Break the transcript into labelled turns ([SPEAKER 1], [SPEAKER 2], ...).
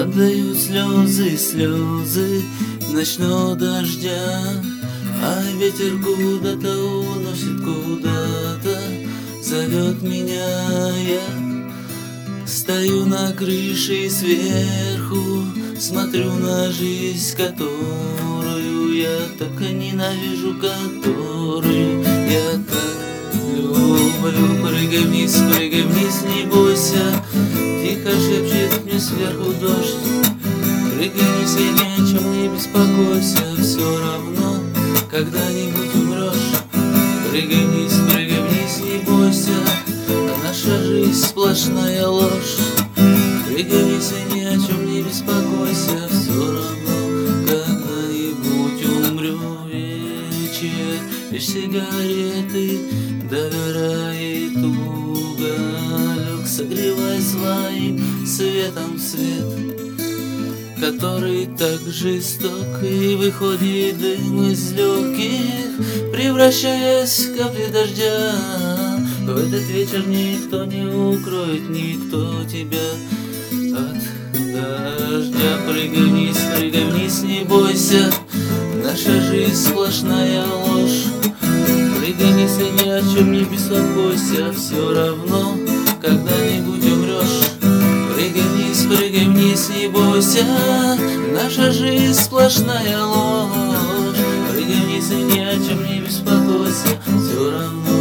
[SPEAKER 1] Падают слезы, слезы ночного дождя, а ветер куда-то уносит, куда-то зовет меня. Я стою на крыше и сверху смотрю на жизнь, которую я так и ненавижу, которую я так люблю. Прыгай вниз, не бойся, тихо шепчет мне сверху дождь. Прыгай вниз и ни о чем не беспокойся, все равно когда-нибудь умрешь. Прыгай вниз, не бойся, наша жизнь сплошная ложь. Прыгай вниз и ни о чем не беспокойся, все равно когда-нибудь умрем. Вечер, лишь сигареты догорает уголек, согревай своим светом свет, который так жесток, и выходит дым из легких, превращаясь в капли дождя. В этот вечер никто не укроет, никто тебя от дождя. Прыгай вниз, не бойся, наша жизнь сплошная ложь. Прыгай вниз и ни о чем не беспокойся, все равно когда-нибудь умрешь. Прыгай вниз, не бойся, наша жизнь сплошная ложь. Прыгай вниз и ни о чем не беспокойся, все равно